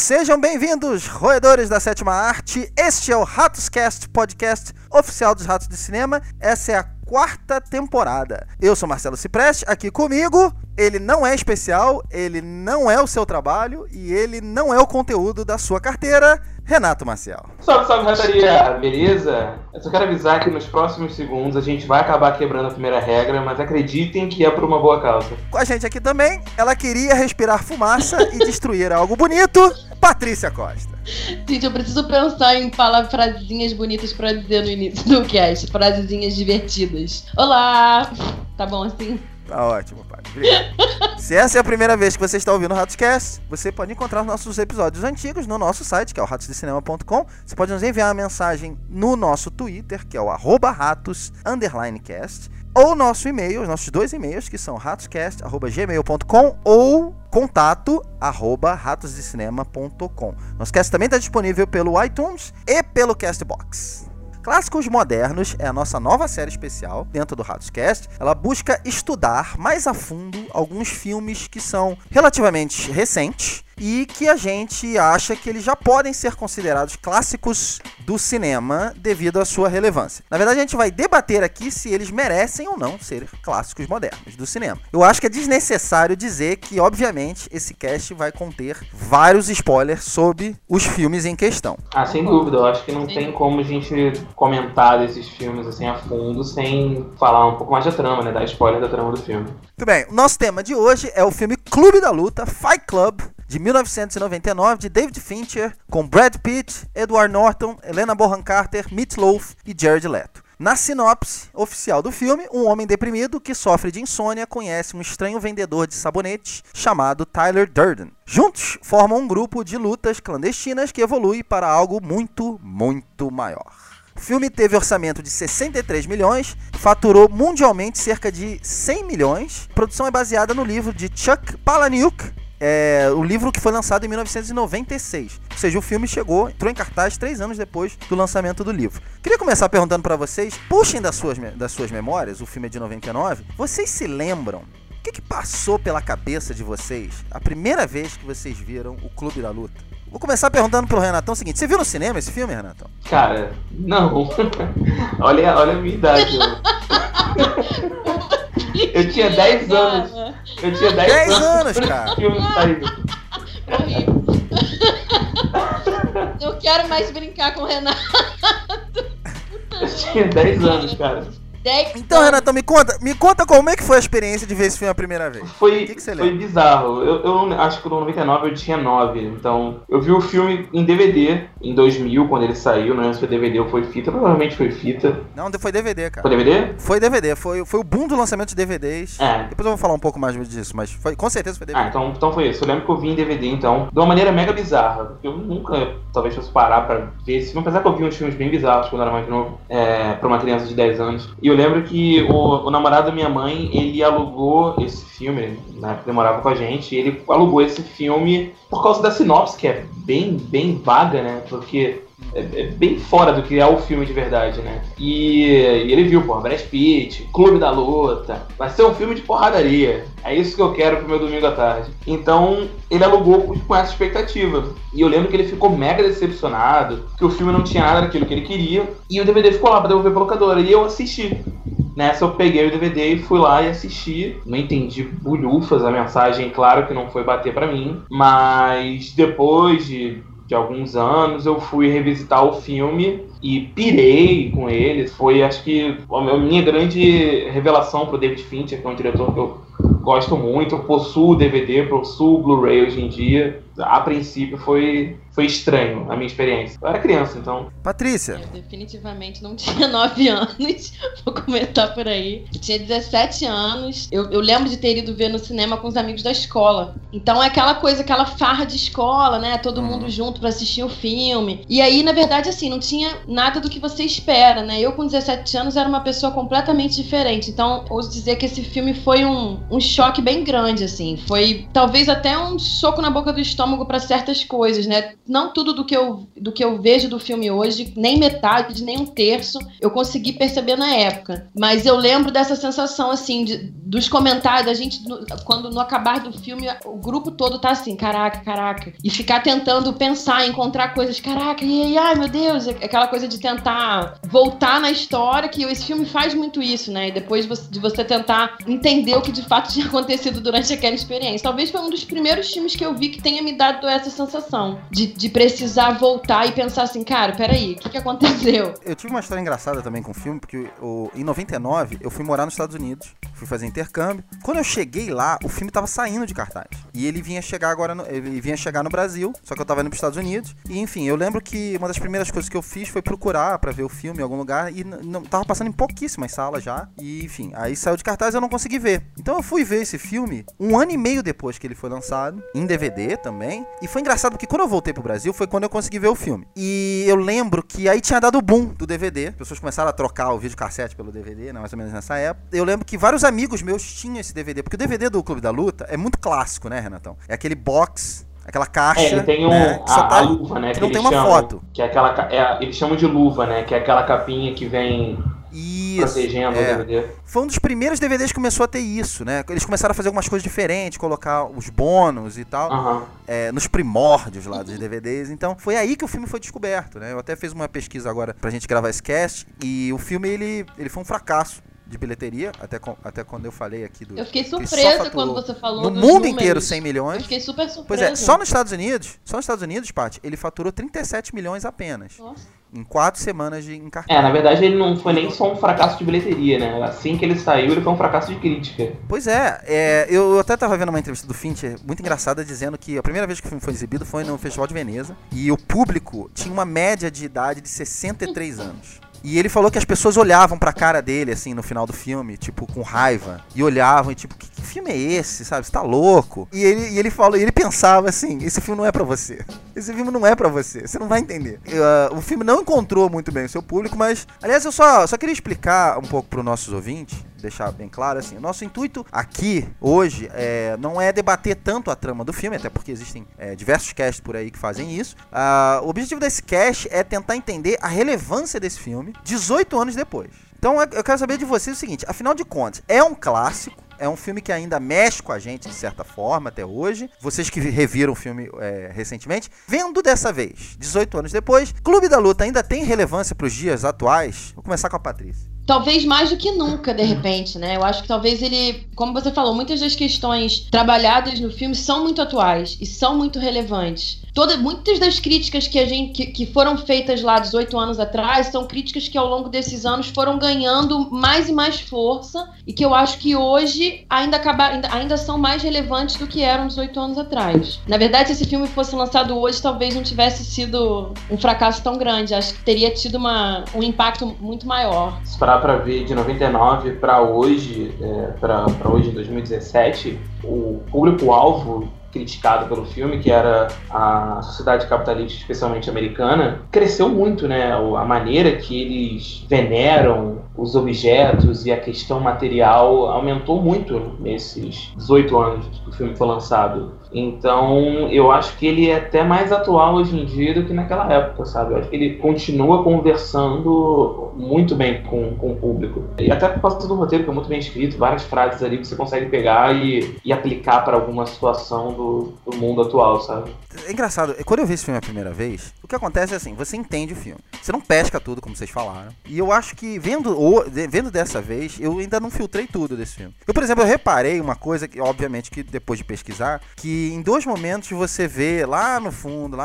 Sejam bem-vindos, roedores da sétima arte. Este é o RatosCast, podcast oficial dos Ratos de Cinema. Essa é a 4ª temporada. Eu sou Marcelo Cipreste, aqui comigo. Ele não é especial, ele não é o seu trabalho e ele não é o conteúdo da sua carteira, Renato Maciel. Salve, salve, rataria! Beleza? Eu só quero avisar que nos próximos segundos a gente vai acabar quebrando a primeira regra, mas acreditem que é por uma boa causa. Com a gente aqui também, ela queria respirar fumaça e destruir algo bonito, Patrícia Costa. Gente, eu preciso pensar em falar frasezinhas bonitas pra dizer no início do cast, frasezinhas divertidas. Olá! Tá bom assim? Tá ótimo, pai. Obrigado. Se essa é a primeira vez que você está ouvindo o RatosCast, você pode encontrar os nossos episódios antigos no nosso site, que é o ratosdecinema.com. Você pode nos enviar uma mensagem no nosso Twitter, que é o @ratos_cast, ou nosso e-mail, os nossos 2 e-mails, que são ratoscast@gmail.com ou contato@ratosdecinema.com. Nosso cast também está disponível pelo iTunes e pelo Castbox. Clássicos Modernos é a nossa nova série especial dentro do RatosCast. Ela busca estudar mais a fundo alguns filmes que são relativamente recentes e que a gente acha que eles já podem ser considerados clássicos do cinema devido à sua relevância. Na verdade, a gente vai debater aqui se eles merecem ou não ser clássicos modernos do cinema. Eu acho que é desnecessário dizer que, obviamente, esse cast vai conter vários spoilers sobre os filmes em questão. Sem dúvida. Eu acho que não tem como a gente comentar desses filmes assim a fundo sem falar um pouco mais da trama, né? Dar spoiler da trama do filme. Muito bem. O nosso tema de hoje é o filme Clube da Luta, Fight Club, de 1999, de David Fincher, com Brad Pitt, Edward Norton, Helena Bonham Carter, Meat Loaf e Jared Leto. Na sinopse oficial do filme, um homem deprimido que sofre de insônia conhece um estranho vendedor de sabonetes chamado Tyler Durden. Juntos, formam um grupo de lutas clandestinas que evolui para algo muito, muito maior. O filme teve orçamento de 63 milhões, faturou mundialmente cerca de 100 milhões. A produção é baseada no livro de Chuck Palahniuk, o livro que foi lançado em 1996. Ou seja, o filme entrou em cartaz 3 anos depois do lançamento do livro. Queria começar perguntando pra vocês, puxem das suas memórias, o filme é de 99, vocês se lembram o que passou pela cabeça de vocês a primeira vez que vocês viram o Clube da Luta? Vou começar perguntando pro Renatão o seguinte, você viu no cinema esse filme, Renatão? Cara, não. olha a minha idade. Eu tinha 10 anos. Eu tinha 10 anos, cara. Horrível. Não quero mais brincar com o Renato. Eu tinha 10 anos, cara. Então, Renatão, me conta como é que foi a experiência de ver esse filme a primeira vez. Foi bizarro. Eu acho que no 99 eu tinha 9. Então, eu vi o filme em DVD em 2000, quando ele saiu. Não lembro se foi DVD ou foi fita. Provavelmente foi fita. Não, foi DVD, cara. Foi DVD? Foi DVD. Foi o boom do lançamento de DVDs. Depois eu vou falar um pouco mais disso, mas com certeza foi DVD. Então foi isso. Eu lembro que eu vi em DVD, então, de uma maneira mega bizarra. Porque eu nunca, talvez, fosse parar pra ver esse filme. Apesar que eu vi uns filmes bem bizarros quando eu era mais novo. Pra uma criança de 10 anos. E eu lembro que o namorado da minha mãe, ele alugou esse filme, na época ele morava com a gente, e ele alugou esse filme por causa da sinopse, que é bem, bem vaga, né? Porque é bem fora do que é o filme de verdade, né? E ele viu, Brad Pitt, Clube da Luta, vai ser um filme de porradaria. É isso que eu quero pro meu domingo à tarde. Então, ele alugou com essa expectativa. E eu lembro que ele ficou mega decepcionado, que o filme não tinha nada daquilo que ele queria, e o DVD ficou lá pra devolver pra locadora, e eu assisti. Nessa eu peguei o DVD e fui lá e assisti. Não entendi bulhufas a mensagem, claro que não foi bater pra mim, mas depois de alguns anos eu fui revisitar o filme e pirei com ele. Foi, acho que, a minha grande revelação pro David Fincher, que é um diretor que eu gosto muito. Eu possuo o DVD, possuo o Blu-ray hoje em dia. A princípio foi estranho a minha experiência. Eu era criança, então. Patrícia? Eu definitivamente não tinha 9 anos. Vou começar por aí. Eu tinha 17 anos. Eu lembro de ter ido ver no cinema com os amigos da escola. Então é aquela coisa, aquela farra de escola, né? Todo mundo junto pra assistir o filme. E aí, na verdade, assim, não tinha nada do que você espera, né? Eu com 17 anos era uma pessoa completamente diferente. Então, ouso dizer que esse filme foi um choque bem grande, assim. Foi talvez até um soco na boca do estômago para certas coisas, né? Não tudo do que eu vejo do filme hoje, nem metade, nem um terço, eu consegui perceber na época. Mas eu lembro dessa sensação, assim, dos comentários, a gente, quando no acabar do filme, o grupo todo tá assim, caraca. E ficar tentando pensar, encontrar coisas, caraca, ai meu Deus, aquela coisa de tentar voltar na história, que esse filme faz muito isso, né? E depois de você tentar entender o que de fato tinha acontecido durante aquela experiência. Talvez foi um dos primeiros filmes que eu vi que tenha me dado essa sensação de precisar voltar e pensar assim, cara, peraí, o que aconteceu? Eu tive uma história engraçada também com o filme, porque em 99 eu fui morar nos Estados Unidos, fui fazer intercâmbio. Quando eu cheguei lá, o filme tava saindo de cartaz. E ele vinha chegar no Brasil, só que eu tava indo pros Estados Unidos. E enfim, eu lembro que uma das primeiras coisas que eu fiz foi procurar pra ver o filme em algum lugar, e não tava passando em pouquíssimas salas já. E enfim, aí saiu de cartaz e eu não consegui ver. Então eu fui ver esse filme 1 ano e meio depois que ele foi lançado, em DVD também. E foi engraçado porque quando eu voltei pro Brasil foi quando eu consegui ver o filme. E eu lembro que aí tinha dado o boom do DVD. As pessoas começaram a trocar o videocassete pelo DVD, né, mais ou menos nessa época. Eu lembro que vários amigos meus tinham esse DVD, porque o DVD do Clube da Luta é muito clássico, né, Renatão? É aquele box, aquela caixa. Ele tem a luva, né? Que não tem uma foto. Que é aquela. Eles chamam de luva, né? Que é aquela capinha que vem protegendo o DVD. Foi um dos primeiros DVDs que começou a ter isso, né? Eles começaram a fazer algumas coisas diferentes, colocar os bônus e tal, nos primórdios lá dos DVDs. Então, foi aí que o filme foi descoberto, né? Eu até fiz uma pesquisa agora pra gente gravar esse cast, e o filme, ele foi um fracasso de bilheteria, até quando eu falei aqui do... Eu fiquei surpresa quando você falou no dos mundo números. inteiro 100 milhões. Eu fiquei super surpresa. Pois é, só nos Estados Unidos, Paty, ele faturou 37 milhões apenas. Nossa. Em 4 semanas em cartaz. Na verdade ele não foi nem só um fracasso de bilheteria, né? Assim que ele saiu, ele foi um fracasso de crítica. Pois eu até tava vendo uma entrevista do Fincher, muito engraçada, dizendo que a primeira vez que o filme foi exibido foi no Festival de Veneza, e o público tinha uma média de idade de 63 anos. E ele falou que as pessoas olhavam pra cara dele, assim, no final do filme, tipo, com raiva. E olhavam e tipo, que filme é esse, sabe? Você tá louco? E ele falou, e ele pensava assim, esse filme não é pra você. Esse filme não é pra você, você não vai entender. O filme não encontrou muito bem o seu público, mas... Aliás, eu só queria explicar um pouco pros nossos ouvintes, deixar bem claro, assim, o nosso intuito aqui, hoje, não é debater tanto a trama do filme, até porque existem diversos casts por aí que fazem isso. O objetivo desse cast é tentar entender a relevância desse filme 18 anos depois. Então eu quero saber de vocês o seguinte, afinal de contas, é um clássico, é um filme que ainda mexe com a gente de certa forma até hoje. Vocês que reviram o filme recentemente, vendo dessa vez, 18 anos depois, Clube da Luta ainda tem relevância para os dias atuais? Vou começar com a Patrícia. Talvez mais do que nunca, de repente, né? Eu acho que talvez ele, como você falou, muitas das questões trabalhadas no filme são muito atuais e são muito relevantes. Muitas das críticas que foram feitas lá 18 anos atrás são críticas que ao longo desses anos foram ganhando mais e mais força e que eu acho que hoje ainda são mais relevantes do que eram 18 anos atrás. Na verdade, se esse filme fosse lançado hoje, talvez não tivesse sido um fracasso tão grande. Acho que teria tido um impacto muito maior. Se parar pra ver, de 99 pra hoje, pra hoje, em 2017, o público-alvo criticado pelo filme, que era a sociedade capitalista, especialmente americana, cresceu muito, né? A maneira que eles veneram os objetos e a questão material aumentou muito nesses 18 anos que o filme foi lançado. Então, eu acho que ele é até mais atual hoje em dia do que naquela época, sabe? Eu acho que ele continua conversando muito bem com o público. E até por causa do roteiro, que é muito bem escrito, várias frases ali que você consegue pegar e aplicar para alguma situação do mundo atual, sabe? É engraçado, quando eu vi esse filme a primeira vez, o que acontece é assim, você entende o filme. Você não pesca tudo, como vocês falaram. E eu acho que, vendo dessa vez, eu ainda não filtrei tudo desse filme. Eu, por exemplo, eu reparei uma coisa, que obviamente, que depois de pesquisar, que em 2 momentos você vê lá no fundo,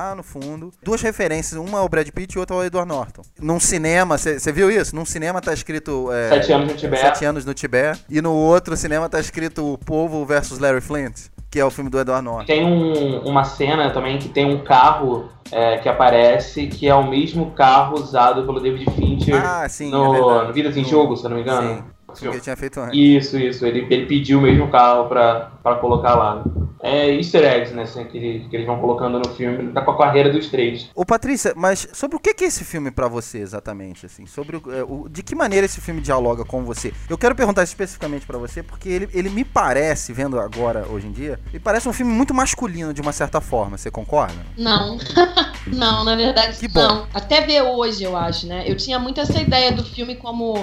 2 referências, uma ao Brad Pitt e outra ao Edward Norton. Num cinema, você viu isso? Num cinema tá escrito 7 anos no Tibete. 7 anos no Tibete. E no outro cinema tá escrito O Povo versus Larry Flint, que é o filme do Edward Norton. Tem uma cena também que tem um carro que aparece, que é o mesmo carro usado pelo David Fincher no Vidas em Jogo, se eu não me engano. Sim, que ele tinha feito antes. Isso. Ele pediu o mesmo carro pra colocar lá. É easter eggs, né, assim, que eles vão colocando no filme, tá com a carreira dos 3. Ô Patrícia, mas sobre o que é esse filme pra você exatamente, assim? Sobre de que maneira esse filme dialoga com você? Eu quero perguntar especificamente pra você, porque ele me parece, vendo agora, hoje em dia, ele parece um filme muito masculino de uma certa forma, você concorda? Não, não, na verdade que bom. Não. Até ver hoje, eu acho, né? Eu tinha muito essa ideia do filme como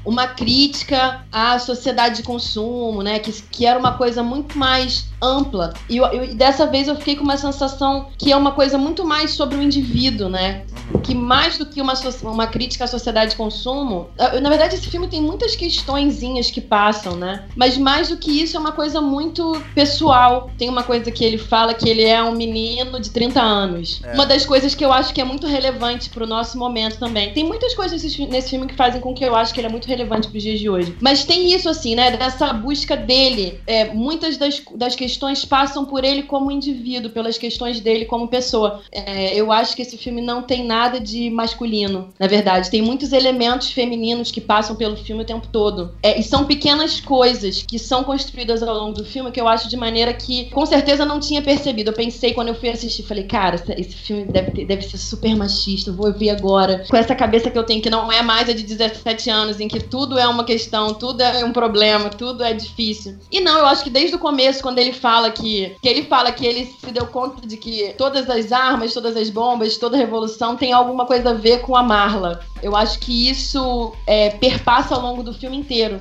uma crítica à sociedade de consumo, né? Que era uma coisa muito mais ampla. E dessa vez eu fiquei com uma sensação que é uma coisa muito mais sobre o indivíduo, né? Que mais do que uma crítica à sociedade de consumo... Na verdade, esse filme tem muitas questõezinhas que passam, né? Mas mais do que isso, é uma coisa muito pessoal. Tem uma coisa que ele fala que ele é um menino de 30 anos. Uma das coisas que eu acho que é muito relevante pro nosso momento também. Tem muitas coisas nesse filme que fazem com que eu acho que ele é muito relevante pros dias de hoje. Mas tem isso, assim, né? Dessa busca dele. Muitas das questões passam por ele como indivíduo, pelas questões dele como pessoa. Eu acho que esse filme não tem nada de masculino, na verdade. Tem muitos elementos femininos que passam pelo filme o tempo todo. E são pequenas coisas que são construídas ao longo do filme que eu acho de maneira que, com certeza, eu não tinha percebido. Eu pensei, quando eu fui assistir, falei, cara, esse filme deve ser super machista, eu vou ver agora. Com essa cabeça que eu tenho, que não é mais a de 17 anos, em que tudo é uma questão, tudo é um problema, tudo é difícil. E não, eu acho que desde o começo, quando ele fala que ele se deu conta de que todas as armas, todas as bombas, toda a revolução tem alguma coisa a ver com a Marla. Eu acho que isso perpassa ao longo do filme inteiro.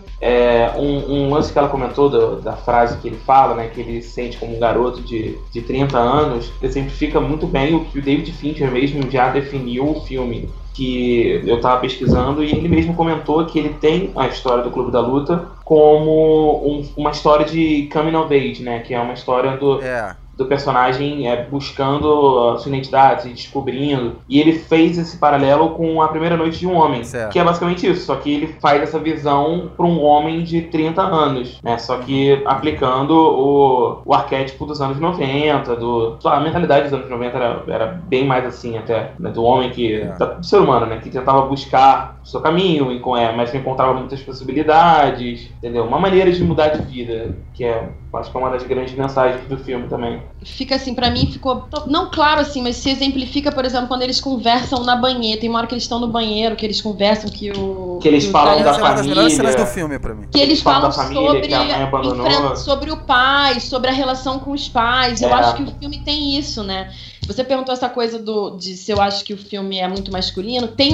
Um lance que ela comentou da frase que ele fala, né, que ele se sente como um garoto de 30 anos, exemplifica muito bem o que o David Fincher mesmo já definiu o filme. Que eu tava pesquisando e ele mesmo comentou que ele tem a história do Clube da Luta como uma história de coming of age, né? Que é uma história do personagem buscando a sua identidade, se descobrindo. E ele fez esse paralelo com A Primeira Noite de um Homem, que é basicamente isso, só que ele faz essa visão para um homem de 30 anos, né? Só que aplicando o arquétipo dos anos 90, a mentalidade dos anos 90 era bem mais assim até, né? Do homem do ser humano, né? Que tentava buscar o seu caminho, mas não encontrava muitas possibilidades, entendeu? Uma maneira de mudar de vida, que acho que é uma das grandes mensagens do filme também. Fica assim, pra mim ficou não claro assim, mas se exemplifica, por exemplo, quando eles conversam na banheira. Tem uma hora que eles estão no banheiro, que eles conversam, que eles falam da família. Uma das melhores cenas do filme pra mim. Que eles falam família, sobre o pai, sobre a relação com os pais. Eu acho que o filme tem isso, né? Você perguntou essa coisa de se eu acho que o filme é muito masculino. Tem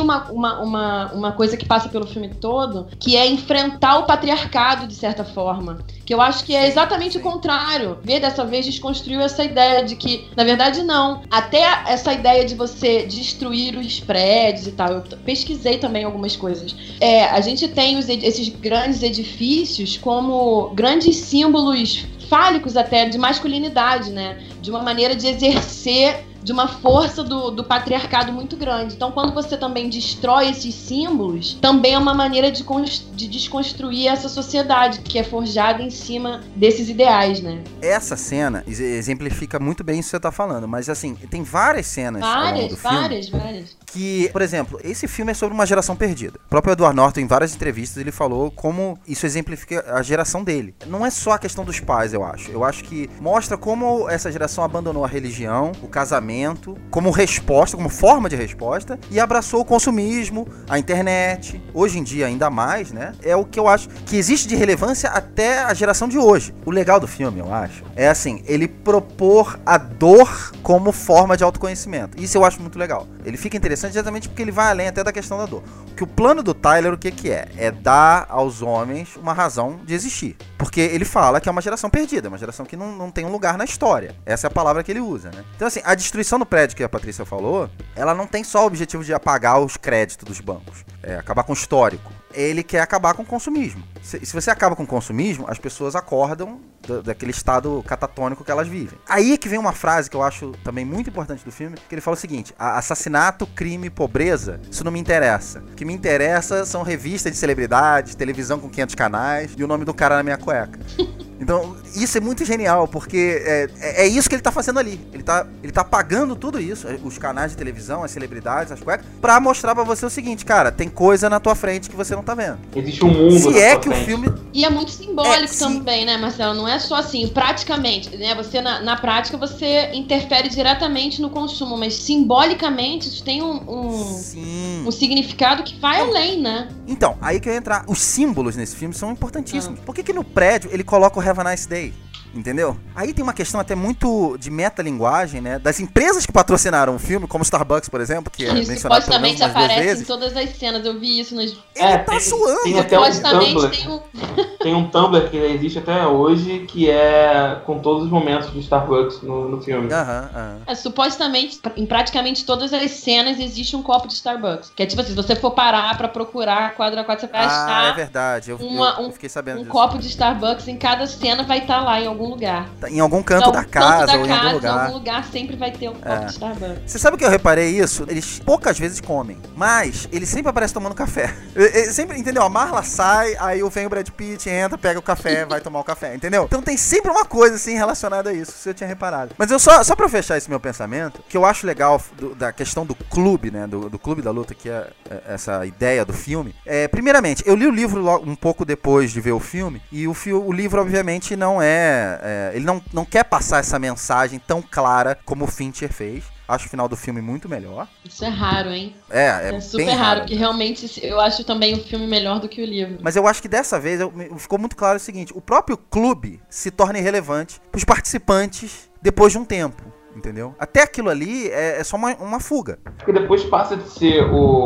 uma coisa que passa pelo filme todo, que é enfrentar o patriarcado, de certa forma. Que eu acho que é exatamente o contrário. Ver dessa vez desconstruiu essa ideia de que, na verdade, não. Até essa ideia de você destruir os prédios e tal. Eu pesquisei também algumas coisas. A gente tem esses grandes edifícios como grandes símbolos fálicos até de masculinidade, né? De uma maneira de exercer, de uma força do patriarcado muito grande. Então, quando você também destrói esses símbolos, também é uma maneira de desconstruir essa sociedade que é forjada em cima desses ideais, né? Essa cena exemplifica muito bem isso que você tá falando, mas assim, tem várias cenas ao longo do filme. Várias. Que, por exemplo, esse filme é sobre uma geração perdida. O próprio Edward Norton, em várias entrevistas, ele falou como isso exemplifica a geração dele. Não é só a questão dos pais, eu acho. Eu acho que mostra como essa geração abandonou a religião, o casamento, como resposta, como forma de resposta, e abraçou o consumismo, a internet. Hoje em dia, ainda mais, né? É o que eu acho que existe de relevância até a geração de hoje. O legal do filme, eu acho, é assim, ele propor a dor como forma de autoconhecimento. Isso eu acho muito legal. Ele fica interessante exatamente porque ele vai além até da questão da dor. Que o plano do Tyler, o que é? É dar aos homens uma razão de existir. Porque ele fala que é uma geração perdida, uma geração que não tem um lugar na história. Essa é a palavra que ele usa, né? Então, assim, a destruição do prédio que a Patrícia falou, ela não tem só o objetivo de apagar os créditos dos bancos. Acabar com o histórico. Ele quer acabar com o consumismo. Se você acaba com o consumismo, as pessoas acordam daquele estado catatônico que elas vivem. Aí é que vem uma frase que eu acho também muito importante do filme, que ele fala o seguinte: assassinato, crime, pobreza, isso não me interessa. O que me interessa são revistas de celebridades, televisão com 500 canais e o nome do cara na minha cueca. Então, isso é muito genial, porque é isso que ele tá fazendo ali. Ele tá apagando tudo isso, os canais de televisão, as celebridades, as cuecas, pra mostrar pra você o seguinte, cara, tem coisa na tua frente que você não tá vendo. Existe um mundo se é que o filme... E é muito simbólico também, né, Marcelo? Não é só assim, praticamente, né? Você, na prática, você interfere diretamente no consumo, mas simbolicamente isso tem um significado que vai além, né? Então, aí que eu ia entrar. Os símbolos nesse filme são importantíssimos. Por que no prédio ele coloca o have a nice day. Entendeu? Aí tem uma questão até muito de metalinguagem, né? Das empresas que patrocinaram o filme, como Starbucks, por exemplo, que é mencionado pelo menos umas 2 vezes. Aparece em todas as cenas, eu vi isso nos... Ele tá suando. Tem até um Tumblr. Tem um Tumblr que existe até hoje, que é com todos os momentos de Starbucks no filme. Supostamente, em praticamente todas as cenas existe um copo de Starbucks. Que é tipo assim, se você for parar pra procurar quadro a quadro, você vai achar... é verdade, eu fiquei sabendo disso. Um copo de Starbucks em cada cena vai estar lá em algum lugar. Em algum canto da casa ou em algum lugar. Em algum lugar sempre vai ter um copo de Starbucks. Você sabe que eu reparei isso? Eles poucas vezes comem, mas eles sempre aparecem tomando café. Sempre, entendeu? A Marla sai, aí vem o Brad Pitt, entra, pega o café, vai tomar o café, entendeu? Então tem sempre uma coisa assim relacionada a isso, se eu tinha reparado. Mas eu só pra fechar esse meu pensamento, que eu acho legal da questão do clube, né? Do Clube da Luta, que é essa ideia do filme. Primeiramente, eu li o livro um pouco depois de ver o filme, e o livro, obviamente, não ele não quer passar essa mensagem tão clara como o Fincher fez. Acho o final do filme muito melhor. Isso é raro, hein? É super bem raro, porque realmente eu acho também o filme melhor do que o livro. Mas eu acho que dessa vez ficou muito claro o seguinte: o próprio clube se torna irrelevante para os participantes depois de um tempo. Entendeu? Até aquilo ali é só uma fuga. Porque depois passa de ser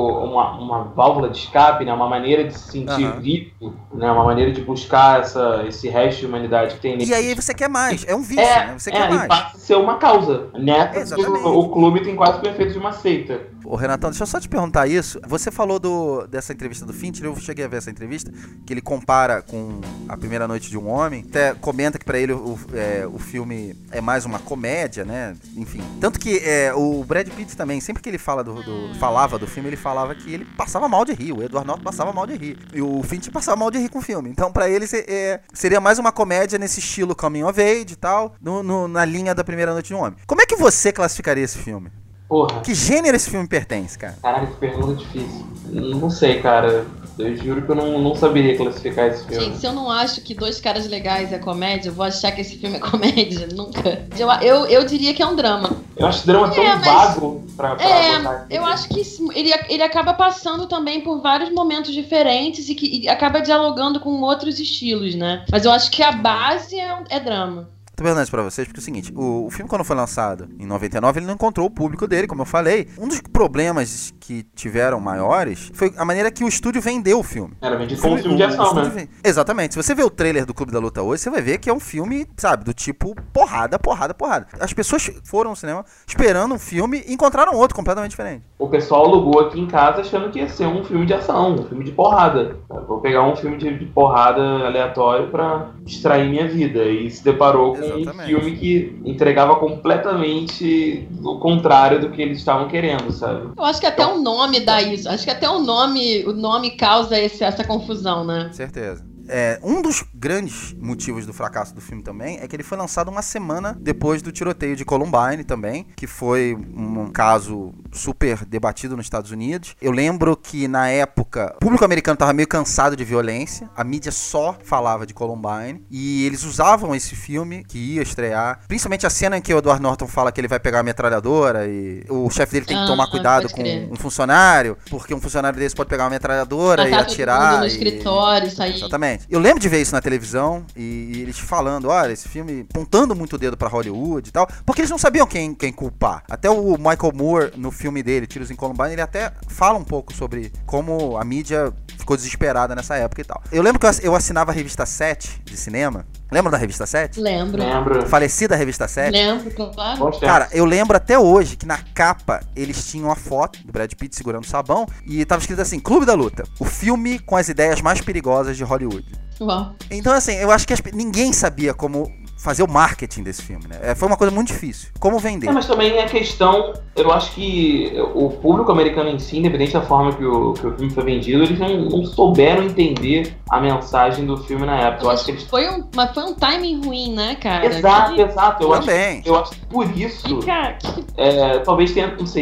uma válvula de escape, né? Uma maneira de se sentir vivo, né? Uma maneira de buscar esse resto de humanidade que tem nele. E aí você quer mais, é um vício, né? Você quer mais. E passa a ser uma causa. Nessa, o clube tem quase o efeito de uma seita. Ô Renatão, deixa eu só te perguntar isso. Você falou dessa entrevista do Fincher, eu cheguei a ver essa entrevista, que ele compara com A Primeira Noite de um Homem, até comenta que pra ele o filme é mais uma comédia, né? Enfim, tanto que o Brad Pitt também, sempre que ele falava do filme, ele falava que ele passava mal de rir, o Edward Norton passava mal de rir, e o Fincher passava mal de rir com o filme. Então pra ele seria mais uma comédia nesse estilo coming of age e tal, na linha da Primeira Noite de um Homem. Como é que você classificaria esse filme? Porra. Que gênero esse filme pertence, cara? Caralho, que pergunta difícil. Não sei, cara. Eu juro que eu não saberia classificar esse filme. Gente, se eu não acho que Dois Caras Legais é comédia, eu vou achar que esse filme é comédia. Nunca. Eu diria que é um drama. Eu acho drama tão vago pra botar. Eu acho que ele acaba passando também por vários momentos diferentes e acaba dialogando com outros estilos, né? Mas eu acho que a base é drama. Tô perguntando isso pra vocês, porque é o seguinte, o filme quando foi lançado em 99, ele não encontrou o público dele, como eu falei. Um dos problemas que tiveram maiores foi a maneira que o estúdio vendeu o filme. Era vendido como um filme de ação, né? Exatamente. Se você vê o trailer do Clube da Luta hoje, você vai ver que é um filme, sabe, do tipo porrada, porrada, porrada. As pessoas foram ao cinema esperando um filme e encontraram outro completamente diferente. O pessoal alugou aqui em casa achando que ia ser um filme de ação, um filme de porrada. Vou pegar um filme de porrada aleatório pra distrair minha vida. E se deparou com um filme que entregava completamente o contrário do que eles estavam querendo, sabe? Eu acho que até o nome dá isso. Acho que até o nome causa essa confusão, né? Certeza. Um dos grandes motivos do fracasso do filme também é que ele foi lançado uma semana depois do tiroteio de Columbine também, que foi um caso super debatido nos Estados Unidos. Eu lembro que na época o público americano estava meio cansado de violência, a mídia só falava de Columbine e eles usavam esse filme que ia estrear, principalmente a cena em que o Edward Norton fala que ele vai pegar a metralhadora e o chefe dele tem que tomar cuidado com um funcionário, porque um funcionário desse pode pegar uma metralhadora e atirar. No escritório, isso aí. Exatamente. Eu lembro de ver isso na televisão e eles falando, olha, esse filme apontando muito o dedo pra Hollywood e tal, porque eles não sabiam quem culpar. Até o Michael Moore, no filme dele, Tiros em Columbine, ele até fala um pouco sobre como a mídia ficou desesperada nessa época e tal. Eu lembro que eu assinava a revista 7 de cinema. Lembra da revista 7? Lembro. Falecida revista 7? Lembro, claro. Cara, eu lembro até hoje que na capa eles tinham a foto do Brad Pitt segurando o sabão e tava escrito assim, Clube da Luta, o filme com as ideias mais perigosas de Hollywood. Uau. Então assim, eu acho que ninguém sabia como fazer o marketing desse filme, né? Foi uma coisa muito difícil. Como vender? Mas também a questão, eu acho que o público americano em si, independente da forma que o filme foi vendido, eles não souberam entender a mensagem do filme na época. Eu acho que foi um timing ruim, né, cara? Exato. Eu acho que por isso, talvez tenha, não sei,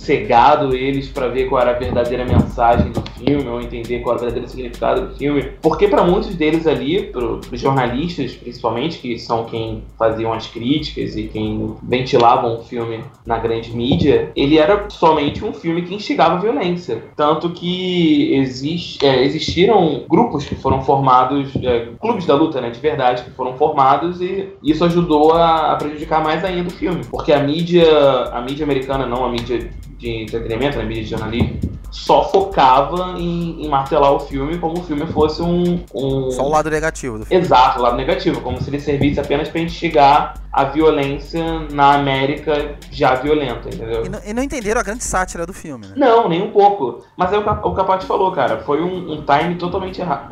cegado eles pra ver qual era a verdadeira mensagem do filme, ou entender qual era o verdadeiro significado do filme. Porque pra muitos deles ali, pros jornalistas principalmente, que são quem faziam as críticas e quem ventilavam o filme na grande mídia, ele era somente um filme que instigava a violência. Tanto que existiram grupos que foram formados, clubes da luta, né, de verdade, que foram formados, e isso ajudou a prejudicar mais ainda o filme. Porque a mídia americana, não a mídia de entretenimento, né, a mídia de jornalismo, só focava em martelar o filme como o filme fosse Só o lado negativo do filme. Exato, o lado negativo, como se ele servisse apenas para instigar a violência na América já violenta, entendeu? E não entenderam a grande sátira do filme, né? Não, nem um pouco. Mas é o Capati falou, cara, foi um time totalmente errado.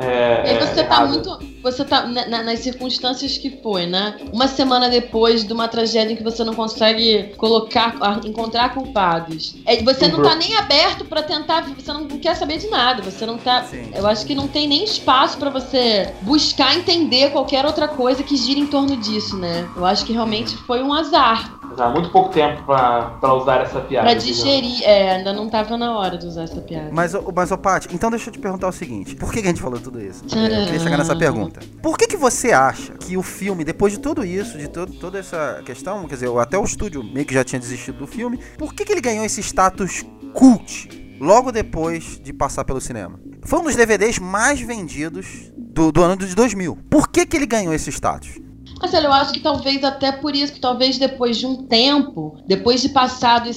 Você tá nas circunstâncias que foi, né? Uma semana depois de uma tragédia em que você não consegue encontrar culpados. Você não tá nem aberto pra tentar, você não quer saber de nada, você não tá... Sim. Eu acho que não tem nem espaço pra você buscar entender qualquer outra coisa que gira em torno disso, né? Eu acho que realmente foi um azar. Há muito pouco tempo pra usar essa piada. Pra digerir, ainda não tava na hora de usar essa piada. Mas Paty, então deixa eu te perguntar o seguinte. Por que a gente falou tudo isso? Eu queria chegar nessa pergunta. Por que você acha que o filme, depois de tudo isso, de toda essa questão, quer dizer, até o estúdio meio que já tinha desistido do filme, por que ele ganhou esse status cult logo depois de passar pelo cinema? Foi um dos DVDs mais vendidos do ano de 2000. Por que ele ganhou esse status? Marcelo, eu acho que talvez até por isso, que talvez depois de um tempo, depois de passado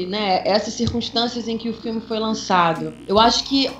essas circunstâncias em que o filme foi lançado, eu acho que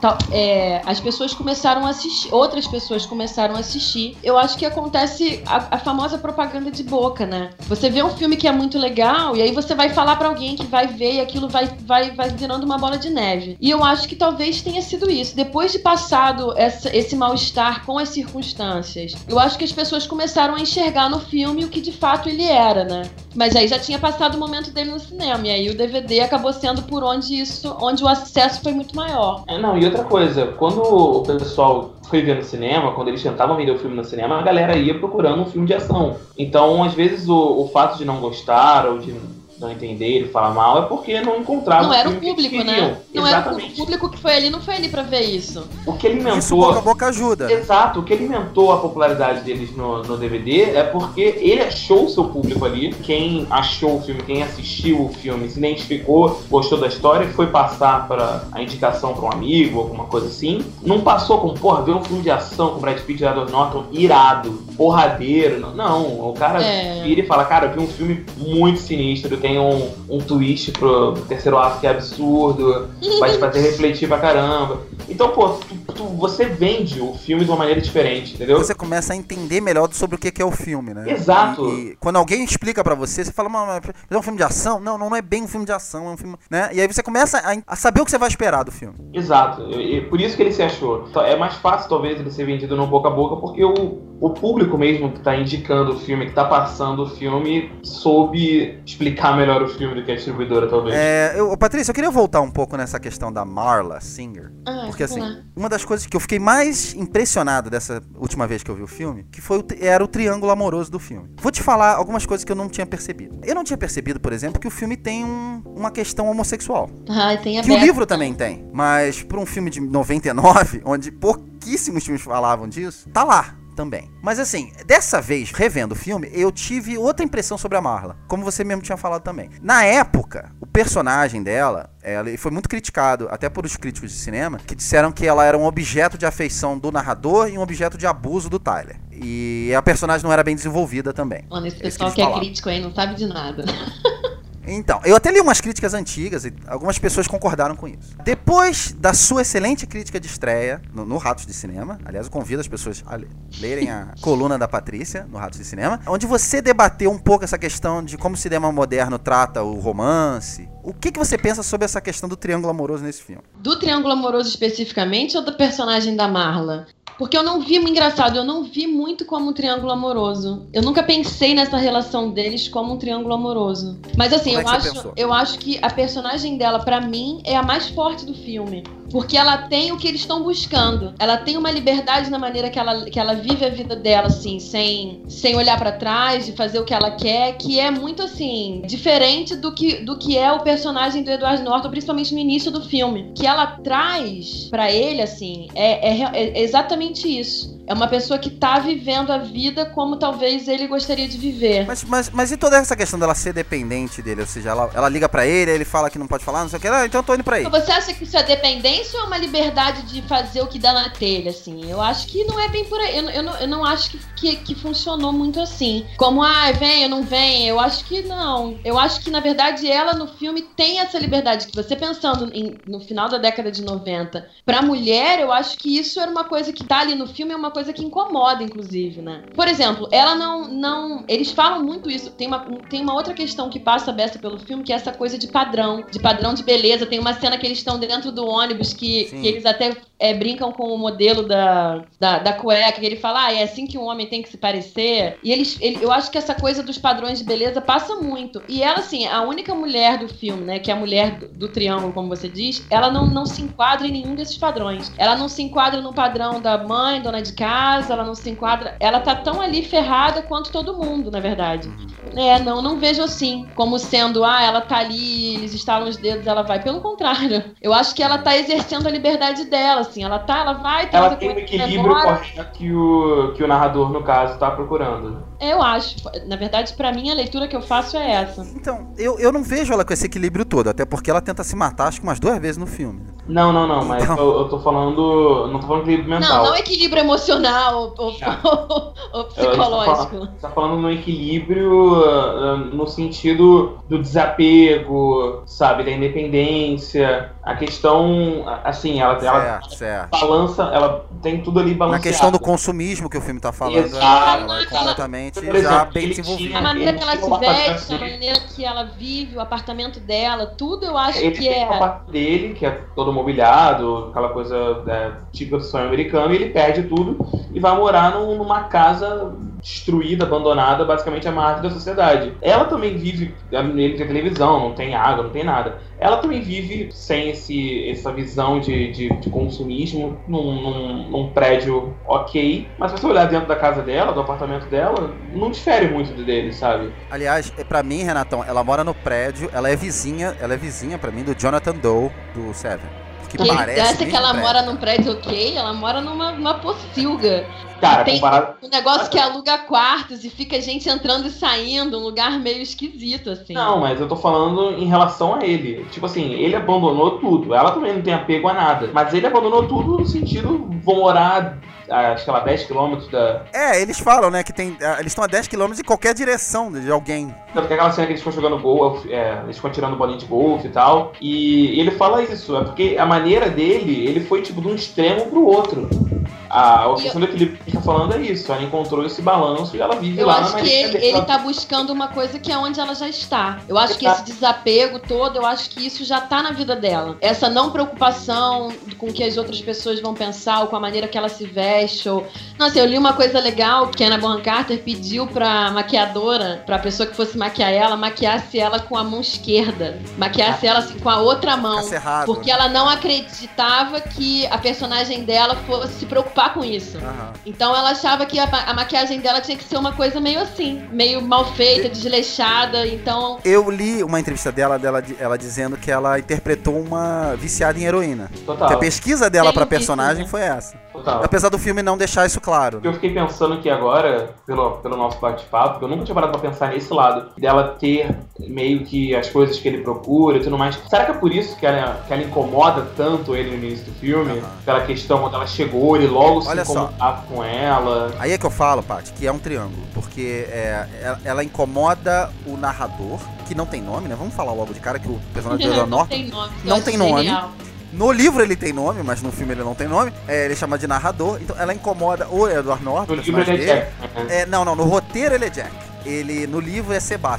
as pessoas começaram a assistir, outras pessoas começaram a assistir. Eu acho que acontece a famosa propaganda de boca, né? Você vê um filme que é muito legal e aí você vai falar pra alguém que vai ver e aquilo vai virando uma bola de neve. E eu acho que talvez tenha sido isso. Depois de passado esse mal-estar com as circunstâncias, eu acho que as pessoas começaram a enxergar no filme o que de fato ele era, né? Mas aí já tinha passado o momento dele no cinema, e aí o DVD acabou sendo por onde o acesso foi muito maior. E outra coisa, quando o pessoal foi ver no cinema, quando eles tentavam vender o filme no cinema, a galera ia procurando um filme de ação. Então, às vezes, o fato de não gostar ou de não entender, ele falar mal, é porque não encontrava não era o público, né? Não Exatamente. era o público que foi ali, não foi ali pra ver isso. O que alimentou... Isso boca a boca ajuda. Exato, o que alimentou a popularidade deles no DVD é porque ele achou o seu público ali, quem achou o filme, quem assistiu o filme, se identificou, gostou da história e foi passar para a indicação para um amigo, alguma coisa assim, não passou com, ver um filme de ação com Brad Pitt e Edward Norton irado, porradeiro, não, o cara vira e fala, cara, eu vi um filme muito sinistro, tem um twist pro terceiro ato que é absurdo, vai te fazer refletir pra caramba. Então, você vende o filme de uma maneira diferente, entendeu? Você começa a entender melhor sobre o que é o filme, né? Exato. E quando alguém explica pra você, você fala, mas é um filme de ação? Não é bem um filme de ação, é um filme, né? E aí você começa a saber o que você vai esperar do filme. Exato. E por isso que ele se achou. É mais fácil, talvez, ele ser vendido no boca a boca, porque o público mesmo que tá indicando o filme, que tá passando o filme, soube explicar melhor o filme do que a distribuidora, talvez. Patrícia, eu queria voltar um pouco nessa questão da Marla Singer. Porque assim, uma das coisas que eu fiquei mais impressionado dessa última vez que eu vi o filme, era o triângulo amoroso do filme. Vou te falar algumas coisas que eu não tinha percebido. Eu não tinha percebido, por exemplo, que o filme tem uma questão homossexual. Tem que o livro também tem. Mas pra um filme de 99, onde pouquíssimos filmes falavam disso, tá lá também. Mas assim, dessa vez, revendo o filme, eu tive outra impressão sobre a Marla, como você mesmo tinha falado também. Na época, o personagem dela, ela foi muito criticado, até por os críticos de cinema, que disseram que ela era um objeto de afeição do narrador e um objeto de abuso do Tyler. E a personagem não era bem desenvolvida também. Mano, esse pessoal que é crítico aí não sabe de nada. Então, eu até li umas críticas antigas e algumas pessoas concordaram com isso. Depois da sua excelente crítica de estreia no Ratos de Cinema, aliás, eu convido as pessoas a lerem a coluna da Patrícia no Ratos de Cinema, onde você debateu um pouco essa questão de como o cinema moderno trata o romance. O que você pensa sobre essa questão do triângulo amoroso nesse filme? Do triângulo amoroso especificamente ou do personagem da Marla? Porque eu não vi, engraçado, eu não vi muito como um triângulo amoroso. Eu nunca pensei nessa relação deles como um triângulo amoroso. Mas assim, eu acho que a personagem dela, pra mim, é a mais forte do filme. Porque ela tem o que eles estão buscando. Ela tem uma liberdade na maneira que ela vive a vida dela, assim, sem olhar pra trás, de fazer o que ela quer, que é muito, assim, diferente do que é o personagem do Edward Norton, principalmente no início do filme. Que ela traz pra ele, assim, é exatamente isso. É uma pessoa que tá vivendo a vida como talvez ele gostaria de viver. Mas e toda essa questão dela ser dependente dele? Ou seja, ela liga pra ele, ele fala que não pode falar, não sei o que, então eu tô indo pra ele. Você acha que isso é dependência ou é uma liberdade de fazer o que dá na telha, assim? Eu acho que não é bem por aí. Eu não acho que funcionou muito assim. Como, vem, eu não venho. Eu acho que não. Eu acho que, na verdade, ela no filme tem essa liberdade. Que você pensando no final da década de 90, pra mulher, eu acho que isso era uma coisa que tá ali no filme, é uma coisa que incomoda, inclusive, né? Por exemplo, ela não... Eles falam muito isso. Tem uma outra questão que passa a beça pelo filme, que é essa coisa de padrão de beleza. Tem uma cena que eles estão dentro do ônibus que eles até brincam com o modelo da cueca, que ele fala, é assim que um homem tem que se parecer. E eu acho que essa coisa dos padrões de beleza passa muito. E ela, assim, a única mulher do filme, né, que é a mulher do triângulo, como você diz, ela não se enquadra em nenhum desses padrões. Ela não se enquadra no padrão da mãe, dona de casa, ela não se enquadra... Ela tá tão ali ferrada quanto todo mundo, na verdade. Não vejo assim, como sendo, ela tá ali, eles estalam os dedos, ela vai. Pelo contrário, eu acho que ela tá exercendo a liberdade dela, assim, ela vai... Ela tem o equilíbrio correto que o narrador, no caso, tá procurando. Eu acho. Na verdade, pra mim, a leitura que eu faço é essa. Então, eu não vejo ela com esse equilíbrio todo, até porque ela tenta se matar, acho que umas 2 vezes no filme. Não, mas eu tô falando... Não tô falando equilíbrio mental. Não equilíbrio emocional ou psicológico. Você tá falando no equilíbrio no sentido do desapego, sabe? Da independência. A questão, assim, ela balança, ela tem tudo ali balanceado. Na questão do consumismo que o filme tá falando, ela é completamente já bem desenvolvida. A maneira que ela se veste, a maneira que ela vive, o apartamento dela, tudo eu acho que é... Ele tem o apartamento dele, que é todo mobiliado, aquela coisa típica do sonho americano, e ele perde tudo e vai morar numa casa destruída, abandonada, basicamente a margem da sociedade. Ela também vive, ele tem televisão, não tem água, não tem nada. Ela também vive sem essa visão de consumismo num prédio ok, mas se você olhar dentro da casa dela, do apartamento dela, não difere muito dele, sabe? Aliás, pra mim, Renatão, ela mora no prédio, ela é vizinha pra mim do Jonathan Doe, do Seven. Que parece que ela mora num prédio ok, ela mora numa pocilga. Cara, tem um negócio que aluga quartos e fica gente entrando e saindo, um lugar meio esquisito, assim. Não, mas eu tô falando em relação a ele. Tipo assim, ele abandonou tudo. Ela também não tem apego a nada. Mas ele abandonou tudo no sentido, vou morar, acho que 10 quilômetros da... eles falam, né, que eles estão a 10 quilômetros em qualquer direção de alguém. Tanto que aquela cena que eles ficam jogando golfe, eles ficam tirando bolinha de golfe e tal. E ele fala isso, é porque a maneira dele, ele foi tipo de um extremo pro outro. A questão do equilíbrio que a gente tá falando é isso. Ela encontrou esse balanço e ela vive lá na maneira dele. Eu acho que ele tá buscando uma coisa que é onde ela já está. Eu acho que esse desapego todo, eu acho que isso já tá na vida dela. Essa não preocupação com o que as outras pessoas vão pensar ou com a maneira que ela se veste. Nossa, eu li uma coisa legal que a Helena Bonham Carter pediu pra maquiadora, pra pessoa que fosse maquiar ela, maquiasse ela com a mão esquerda. Maquiasse ela assim com a outra mão. Porque ela não acreditava que a personagem dela fosse se preocupar com isso. Então ela achava que a maquiagem dela tinha que ser uma coisa meio assim, meio mal feita, desleixada. Então eu li uma entrevista ela dizendo que ela interpretou uma viciada em heroína. Total. Que a pesquisa dela pra personagem foi essa. Total. Apesar do filme não deixar isso claro. Eu fiquei pensando aqui agora, pelo nosso bate-papo, que eu nunca tinha parado pra pensar nesse lado, dela ter meio que as coisas que ele procura e tudo mais. Será que é por isso que ela incomoda tanto ele no início do filme? Pela questão quando ela chegou, ele logo se incomodava com ela. Aí é que eu falo, Paty, que é um triângulo. Porque ela incomoda o narrador, que não tem nome, né? Vamos falar logo de cara que o personagem do Edward Norton não tem nome. No livro ele tem nome, mas no filme ele não tem nome. Ele chama de narrador. Então ela incomoda o Edward Norton. No livro ele é Jack. Não. No roteiro ele é Jack. No livro é Sebastian.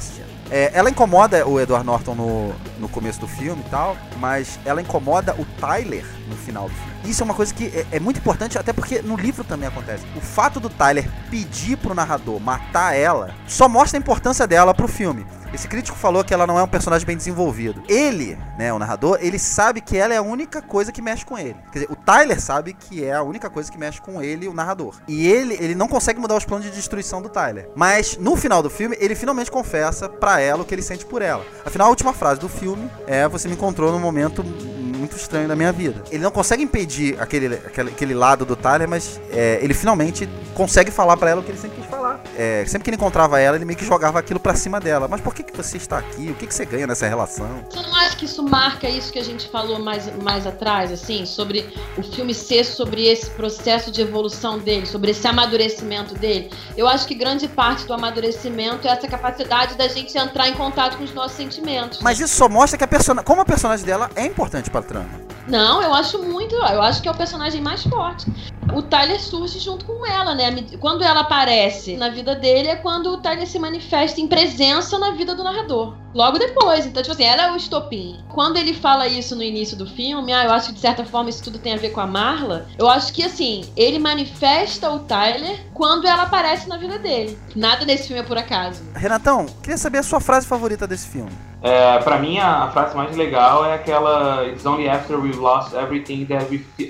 Ela incomoda o Edward Norton no começo do filme e tal, mas ela incomoda o Tyler no final do filme. Isso é uma coisa que é muito importante, até porque no livro também acontece. O fato do Tyler pedir pro narrador matar ela só mostra a importância dela pro filme. Esse crítico falou que ela não é um personagem bem desenvolvido. Ele, né, o narrador, ele sabe que ela é a única coisa que mexe com ele. Quer dizer, o Tyler sabe que é a única coisa que mexe com ele, o narrador. E ele não consegue mudar os planos de destruição do Tyler. Mas no final do filme, ele finalmente confessa pra ela o que ele sente por ela. Afinal, a última frase do filme é: você me encontrou num momento muito estranho da minha vida. Ele não consegue impedir aquele lado do Tyler, mas ele finalmente consegue falar pra ela o que ele sempre quis falar. Sempre que ele encontrava ela, ele meio que jogava aquilo pra cima dela. Mas por que você está aqui? O que você ganha nessa relação? Você não acha que isso marca isso que a gente falou mais atrás, assim, sobre o filme ser sobre esse processo de evolução dele, sobre esse amadurecimento dele? Eu acho que grande parte do amadurecimento é essa capacidade da gente entrar em contato com os nossos sentimentos. Mas isso só mostra que como a personagem dela é importante pra trama. Não, eu acho muito. Eu acho que é o personagem mais forte. O Tyler surge junto com ela, né? Quando ela aparece na vida dele é quando o Tyler se manifesta em presença na vida do narrador. Logo depois. Então, tipo assim, ela é o estopim. Quando ele fala isso no início do filme, eu acho que de certa forma isso tudo tem a ver com a Marla. Eu acho que, assim, ele manifesta o Tyler quando ela aparece na vida dele. Nada nesse filme é por acaso. Renatão, queria saber a sua frase favorita desse filme. Pra mim, a frase mais legal é aquela: It's only after we've lost everything that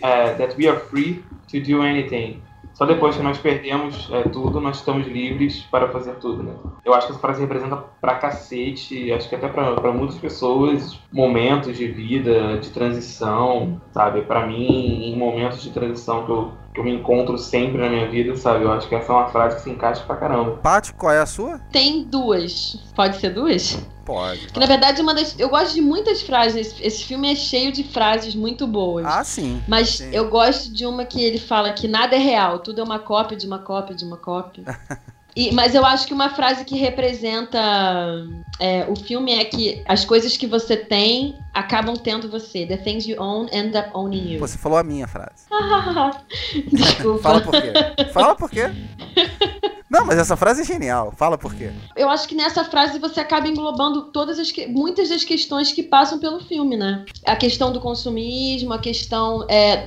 we are free to do anything. Só depois que nós perdemos tudo, nós estamos livres para fazer tudo, né? Eu acho que essa frase representa pra cacete, acho que até pra muitas pessoas, momentos de vida, de transição, sabe? Pra mim, em momentos de transição que eu me encontro sempre na minha vida, sabe? Eu acho que essa é uma frase que se encaixa pra caramba. Paty, qual é a sua? Tem duas. Pode ser duas? Pode. Que na verdade eu gosto de muitas frases. Esse filme é cheio de frases muito boas. Ah, sim. Mas sim. Eu gosto de uma que ele fala que nada é real, tudo é uma cópia de uma cópia de uma cópia. Mas eu acho que uma frase que representa o filme é que as coisas que você tem acabam tendo você. The things you own end up owning you. Você falou a minha frase. Desculpa. Fala por quê. Fala por quê. Não, mas essa frase é genial. Fala por quê. Eu acho que nessa frase você acaba englobando muitas das questões que passam pelo filme, né? A questão do consumismo, a questão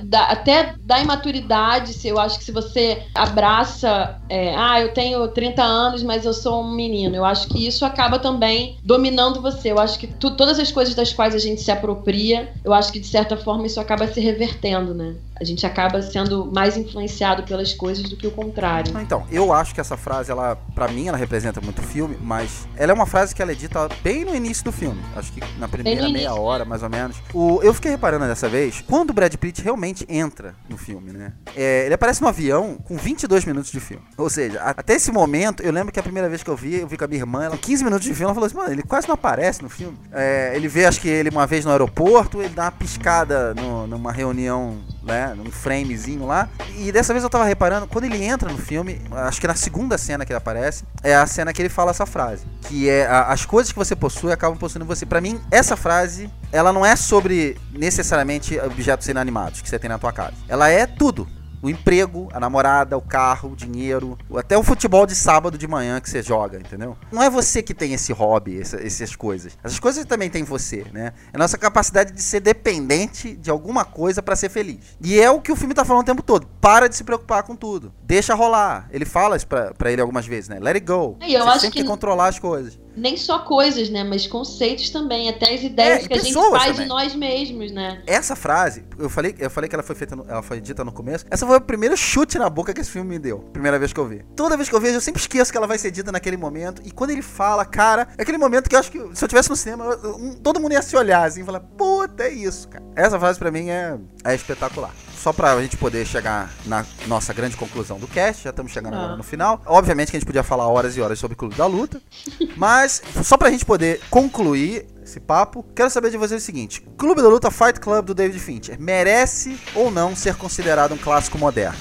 até da imaturidade. Eu acho que se você abraça... eu tenho 30 anos, mas eu sou um menino. Eu acho que isso acaba também dominando você. Eu acho que todas as coisas das quais a gente se apropria, eu acho que de certa forma isso acaba se revertendo, né? A gente acaba sendo mais influenciado pelas coisas do que o contrário. Então, eu acho que essa frase, pra mim, ela representa muito o filme, mas ela é uma frase que ela é dita bem no início do filme. Acho que na primeira meia hora, mais ou menos. Eu fiquei reparando dessa vez, quando o Brad Pitt realmente entra no filme, né? Ele aparece no avião com 22 minutos de filme. Ou seja, até esse momento, eu lembro que a primeira vez que eu vi com a minha irmã, ela 15 minutos de filme, ela falou assim: mano, ele quase não aparece no filme. Ele vê, acho que ele uma vez no aeroporto, ele dá uma piscada numa reunião, né, num framezinho lá. E dessa vez eu tava reparando, quando ele entra no filme, acho que na segunda cena que ele aparece, é a cena que ele fala essa frase, que é: as coisas que você possui acabam possuindo você. Pra mim, essa frase, ela não é sobre necessariamente objetos inanimados que você tem na tua casa. Ela é tudo. O emprego, a namorada, o carro, o dinheiro, até o futebol de sábado de manhã que você joga, entendeu? Não é você que tem esse hobby, essas coisas. Essas coisas também tem você, né? É a nossa capacidade de ser dependente de alguma coisa pra ser feliz. E é o que o filme tá falando o tempo todo. Para de se preocupar com tudo. Deixa rolar. Ele fala isso pra ele algumas vezes, né? Let it go. Eu você acho sempre tem que controlar as coisas. Nem só coisas, né? Mas conceitos também. Até as ideias que a gente faz de nós mesmos, né? Essa frase, eu falei que ela foi dita no começo. Essa foi o primeiro chute na boca que esse filme me deu. Primeira vez que eu vi. Toda vez que eu vejo, eu sempre esqueço que ela vai ser dita naquele momento. E quando ele fala, cara, é aquele momento que eu acho que se eu tivesse no cinema, todo mundo ia se olhar assim e falar: puta, é isso, cara. Essa frase pra mim é espetacular. Só pra gente poder chegar na nossa grande conclusão do cast, já estamos chegando agora no final. Obviamente que a gente podia falar horas e horas sobre o Clube da Luta, mas só pra gente poder concluir esse papo, quero saber de vocês o seguinte: Clube da Luta Fight Club do David Fincher merece ou não ser considerado um clássico moderno?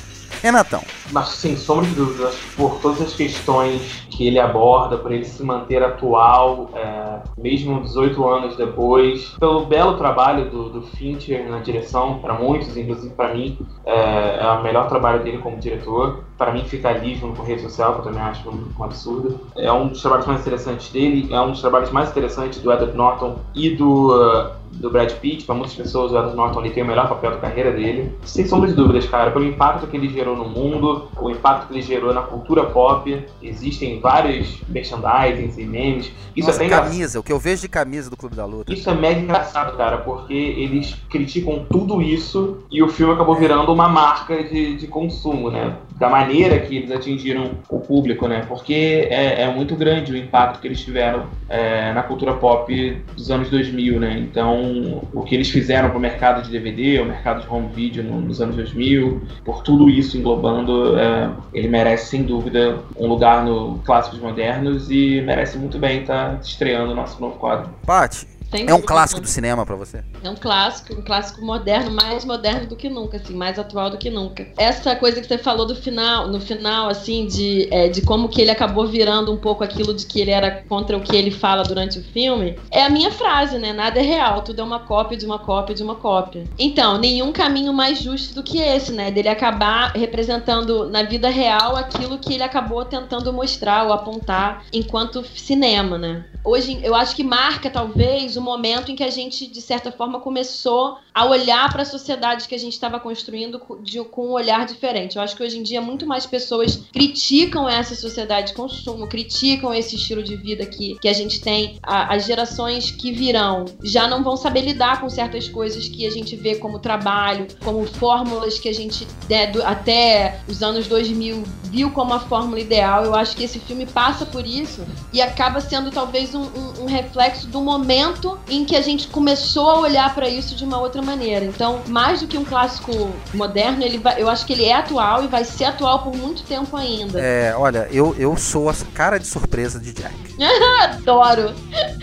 Renatão. Mas, sem sombra de dúvida, acho que por todas as questões que ele aborda, por ele se manter atual, mesmo 18 anos depois, pelo belo trabalho do Fincher na direção, para muitos, inclusive para mim, é o melhor trabalho dele como diretor. Para mim, fica ali junto com a rede social, que eu também acho um absurdo. É um dos trabalhos mais interessantes dele, é um dos trabalhos mais interessantes do Edward Norton e do Brad Pitt. Para muitas pessoas, o Edward Norton ali tem o melhor papel da carreira dele. Sem sombra de dúvidas, cara, pelo impacto que ele gerou no mundo, o impacto que ele gerou na cultura pop. Existem vários merchandisings e memes. Isso Nossa, é camisa, o que eu vejo de camisa do Clube da Luta. Isso é mega engraçado, cara, porque eles criticam tudo isso e o filme acabou virando uma marca de consumo, né? Da maneira que eles atingiram o público, né? Porque é muito grande o impacto que eles tiveram na cultura pop dos anos 2000, né? Então, o que eles fizeram pro mercado de DVD, o mercado de home video nos anos 2000, por tudo isso englobando, ele merece, sem dúvida, um lugar no Clássicos Modernos e merece muito bem estar estreando o nosso novo quadro. Paty, é um clássico do cinema pra você? É um clássico moderno, mais moderno do que nunca, assim, mais atual do que nunca. Essa coisa que você falou no final, assim, de como que ele acabou virando um pouco aquilo de que ele era contra o que ele fala durante o filme, é a minha frase, né? Nada é real, tudo é uma cópia de uma cópia de uma cópia. Então, nenhum caminho mais justo do que esse, né? Dele acabar representando na vida real aquilo que ele acabou tentando mostrar ou apontar enquanto cinema, né? Hoje, eu acho que marca, talvez, o momento em que a gente, de certa forma, começou a olhar para a sociedade que a gente estava construindo com um olhar diferente. Eu acho que hoje em dia muito mais pessoas criticam essa sociedade de consumo, criticam esse estilo de vida que a gente tem. As gerações que virão já não vão saber lidar com certas coisas que a gente vê como trabalho, como fórmulas que a gente, até os anos 2000, viu como a fórmula ideal. Eu acho que esse filme passa por isso e acaba sendo talvez um reflexo do momento em que a gente começou a olhar para isso de uma outra maneira. Então, mais do que um clássico moderno, eu acho que ele é atual e vai ser atual por muito tempo ainda. Olha, eu sou a cara de surpresa de Jack. Adoro.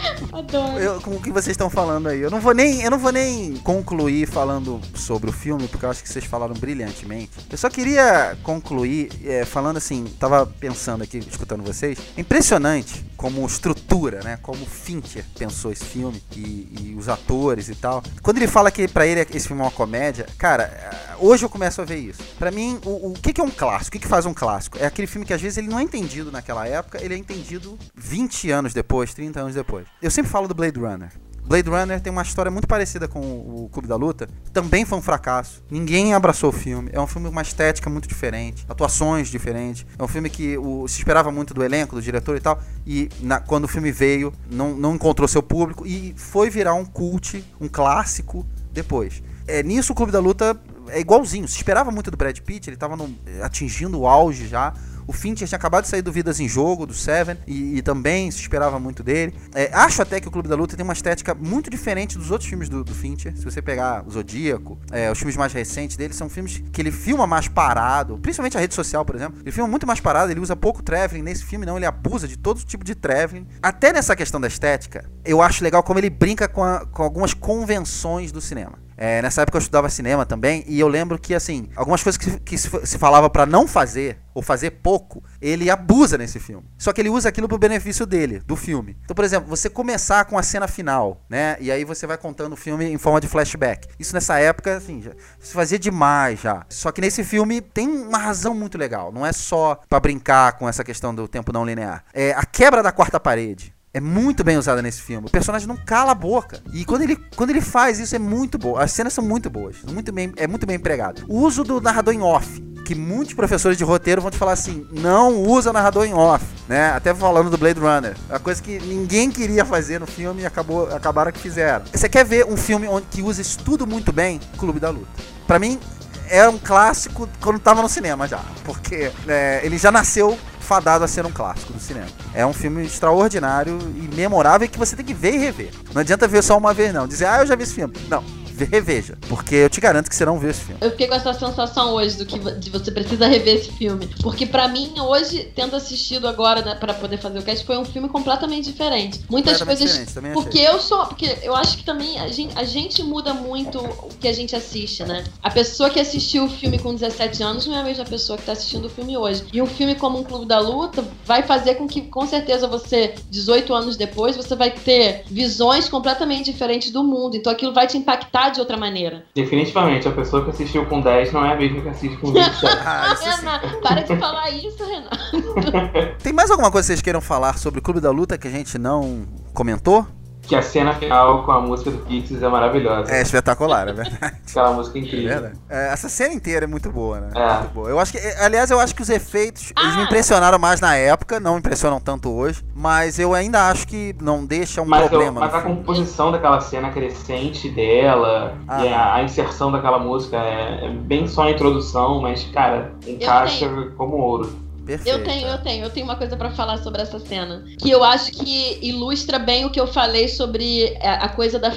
Com o que vocês estão falando aí. Eu não vou nem concluir falando sobre o filme, porque eu acho que vocês falaram brilhantemente. Eu só queria concluir falando assim, tava pensando aqui, escutando vocês, é impressionante como estrutura, né? Como Fincher pensou esse filme e os atores e tal. Quando ele fala que pra ele esse filme é uma comédia, cara, hoje eu começo a ver isso. Pra mim, o que é um clássico? O que faz um clássico? É aquele filme que às vezes ele não é entendido naquela época, ele é entendido 20 anos depois, 30 anos depois. Eu sempre falo do Blade Runner. Blade Runner tem uma história muito parecida com o Clube da Luta. Também foi um fracasso. Ninguém abraçou o filme. É um filme com uma estética muito diferente, atuações diferentes. É um filme que se esperava muito do elenco, do diretor e tal. E quando o filme veio, não encontrou seu público e foi virar um cult, um clássico depois. Nisso o Clube da Luta é igualzinho. Se esperava muito do Brad Pitt, ele estava atingindo o auge já. O Fincher tinha acabado de sair do Vidas em Jogo, do Seven, e também se esperava muito dele. Acho até que o Clube da Luta tem uma estética muito diferente dos outros filmes do Fincher. Se você pegar o Zodíaco, os filmes mais recentes dele, são filmes que ele filma mais parado, principalmente a Rede Social, por exemplo. Ele filma muito mais parado, ele usa pouco traveling. Nesse filme não, ele abusa de todo tipo de traveling. Até nessa questão da estética, eu acho legal como ele brinca com algumas convenções do cinema. Nessa época eu estudava cinema também, e eu lembro que, assim, algumas coisas que se falava pra não fazer, ou fazer pouco, ele abusa nesse filme. Só que ele usa aquilo pro benefício dele, do filme. Então, por exemplo, você começar com a cena final, né, e aí você vai contando o filme em forma de flashback. Isso nessa época, assim, já se fazia demais já. Só que nesse filme tem uma razão muito legal, não é só pra brincar com essa questão do tempo não linear. A quebra da quarta parede é muito bem usada nesse filme. O personagem não cala a boca. E quando ele faz isso, é muito bom. As cenas são muito boas. É muito bem empregado. O uso do narrador em off, que muitos professores de roteiro vão te falar assim, não usa narrador em off, né? Até falando do Blade Runner. É uma coisa que ninguém queria fazer no filme e acabaram que fizeram. Você quer ver um filme que usa isso tudo muito bem? Clube da Luta. Pra mim, é um clássico quando tava no cinema já. Porque ele já nasceu fadado a ser um clássico do cinema. É um filme extraordinário e memorável que você tem que ver e rever. Não adianta ver só uma vez não. Dizer, eu já vi esse filme. Não. reveja, porque eu te garanto que você não vê esse filme. Eu fiquei com essa sensação hoje de você precisa rever esse filme, porque pra mim hoje, tendo assistido agora, né, pra poder fazer o cast, foi um filme completamente diferente. Muitas coisas, porque eu acho que também a gente muda muito o que a gente assiste, né? A pessoa que assistiu o filme com 17 anos não é a mesma pessoa que tá assistindo o filme hoje. E um filme como Um Clube da Luta vai fazer com que, com certeza, você, 18 anos depois, você vai ter visões completamente diferentes do mundo. Então aquilo vai te impactar de outra maneira. Definitivamente, a pessoa que assistiu com 10 não é a mesma que assiste com 27. Para de falar isso, Renato. Tem mais alguma coisa que vocês queiram falar sobre o Clube da Luta que a gente não comentou? Que a cena final com a música do Pixies é maravilhosa. É espetacular, é verdade. Aquela música incrível. Essa cena inteira é muito boa, né? É. Muito boa. Eu acho que os efeitos, eles me impressionaram mais na época, não me impressionam tanto hoje, mas eu ainda acho que não deixa problema. Mas a composição daquela cena crescente dela e a inserção daquela música é bem só a introdução, mas, cara, encaixa como ouro. Perfeito. Eu tenho uma coisa pra falar sobre essa cena, que eu acho que ilustra bem o que eu falei sobre a coisa da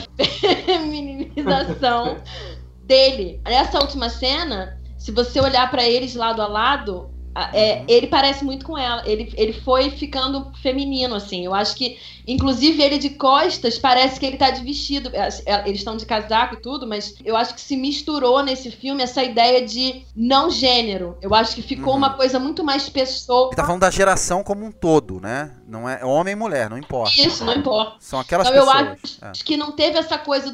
feminização dele. Essa última cena, se você olhar pra eles lado a lado, ele parece muito com ela. Ele foi ficando feminino, assim. Eu acho que, inclusive, ele de costas parece que ele tá de vestido. Eles estão de casaco e tudo, mas eu acho que se misturou nesse filme essa ideia de não gênero. Eu acho que ficou uma coisa muito mais pessoa. Ele tá falando da geração como um todo, né? Não é homem e mulher, não importa. Isso, não importa. São aquelas pessoas. Eu acho que não teve essa coisa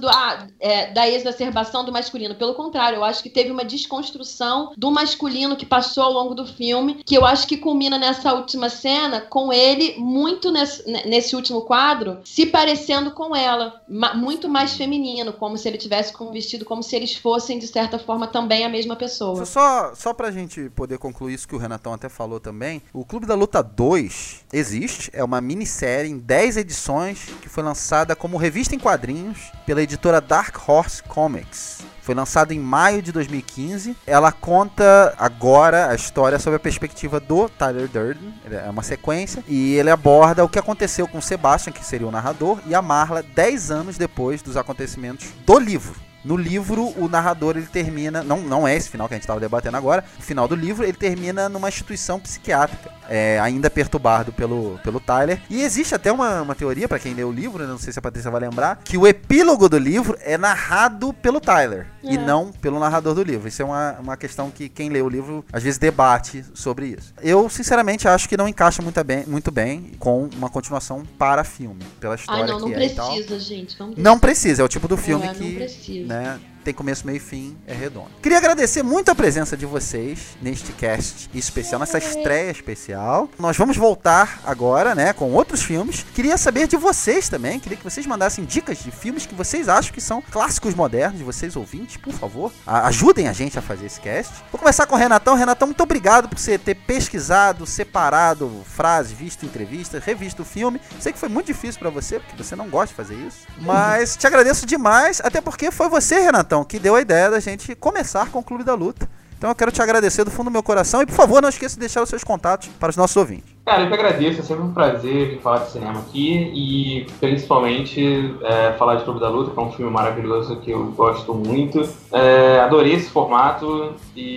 da exacerbação do masculino. Pelo contrário, eu acho que teve uma desconstrução do masculino que passou ao longo do filme, que eu acho que culmina nessa última cena com ele muito nesse último quadro se parecendo com ela, muito mais feminino, como se ele tivesse com um vestido, como se eles fossem de certa forma também a mesma pessoa. Só pra gente poder concluir isso que o Renatão até falou também, o Clube da Luta 2 existe, é uma minissérie em 10 edições que foi lançada como revista em quadrinhos pela editora Dark Horse Comics. Foi lançado em maio de 2015. Ela conta agora a história sob a perspectiva do Tyler Durden. É uma sequência. E ele aborda o que aconteceu com o Sebastian, que seria o narrador, e a Marla 10 anos depois dos acontecimentos do livro. No livro, o narrador, ele termina... Não é esse final que a gente estava debatendo agora. O final do livro, ele termina numa instituição psiquiátrica, ainda perturbado pelo Tyler. E existe até uma teoria, para quem lê o livro, não sei se a Patrícia vai lembrar, que o epílogo do livro é narrado pelo Tyler e não pelo narrador do livro. Isso é uma questão que quem lê o livro, às vezes, debate sobre isso. Eu, sinceramente, acho que não encaixa muito bem com uma continuação para filme, pela história não precisa, gente. Não precisa, é o tipo do filme que... Não precisa. Né, tem começo, meio e fim, é redondo. Queria agradecer muito a presença de vocês neste cast especial, nessa estreia especial. Nós vamos voltar agora, né, com outros filmes. Queria saber de vocês também, queria que vocês mandassem dicas de filmes que vocês acham que são clássicos modernos, de vocês ouvintes, por favor. Ajudem a gente a fazer esse cast. Vou começar com o Renatão. Renatão, muito obrigado por você ter pesquisado, separado frases, visto entrevistas, revisto o filme. Sei que foi muito difícil pra você, porque você não gosta de fazer isso. Mas te agradeço demais, até porque foi você, Renatão, que deu a ideia da gente começar com o Clube da Luta. Então eu quero te agradecer do fundo do meu coração e, por favor, não esqueça de deixar os seus contatos para os nossos ouvintes. Cara, eu que agradeço, é sempre um prazer vir falar de cinema aqui e principalmente falar de Clube da Luta, que é um filme maravilhoso que eu gosto muito. Adorei esse formato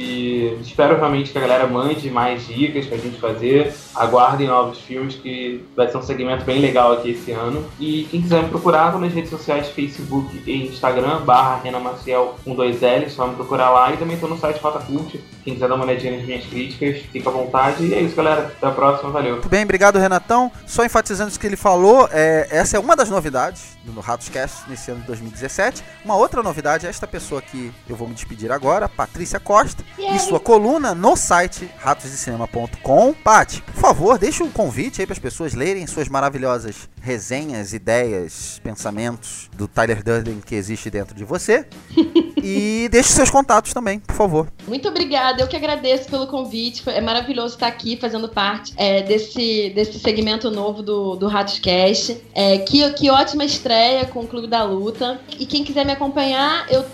e espero realmente que a galera mande mais dicas pra gente fazer. Aguardem novos filmes, que vai ser um segmento bem legal aqui esse ano. E quem quiser me procurar, nas redes sociais Facebook e Instagram, /RenaMaciel com 2L, só me procurar lá. E também tô no site Rota Cult. Quem quiser dar uma olhadinha nas minhas críticas, fica à vontade. E é isso, galera. Até a próxima. Valeu. Muito bem, obrigado, Renatão. Só enfatizando isso que ele falou, essa é uma das novidades do Ratoscast nesse ano de 2017. Uma outra novidade é esta pessoa que eu vou me despedir agora, Patrícia Costa, e sua coluna no site ratosdecinema.com. Paty, por favor, deixa um convite aí para as pessoas lerem suas maravilhosas resenhas, ideias, pensamentos do Tyler Durden que existe dentro de você. E deixe seus contatos também, por favor. Muito obrigada, eu que agradeço pelo convite. É maravilhoso estar aqui fazendo parte desse segmento novo do Ratoscast. Que ótima estreia com o Clube da Luta. E quem quiser me acompanhar, eu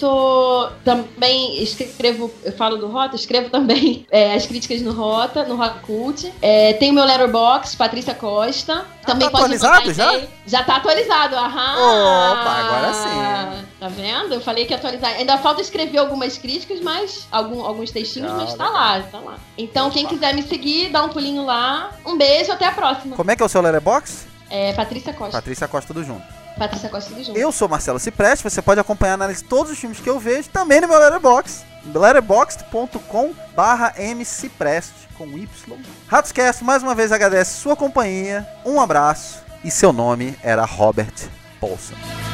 também eu falo do Rota, escrevo também as críticas no Rota Cult. Tem o meu Letterboxd, Patrícia Costa. Também tá pode atualizado já? Já tá atualizado, aham. Opa, agora sim. Tá vendo? Eu falei que ia atualizar. Ainda falta escrever algumas críticas, mas alguns textinhos, mas tá lá, tá lá. Então, quem quiser me seguir, dá um pulinho lá. Um beijo, até a próxima. Como é que é o seu Letterboxd? É Patrícia Costa. Patrícia Costa tudo junto. Patrícia Costa tudo junto. Eu sou Marcelo Cipreste, você pode acompanhar a análise de todos os filmes que eu vejo também no meu Letterboxd. letterboxd.com/mcipreste com Y. Ratoscast mais uma vez agradece sua companhia, um abraço e seu nome era Robert Paulson.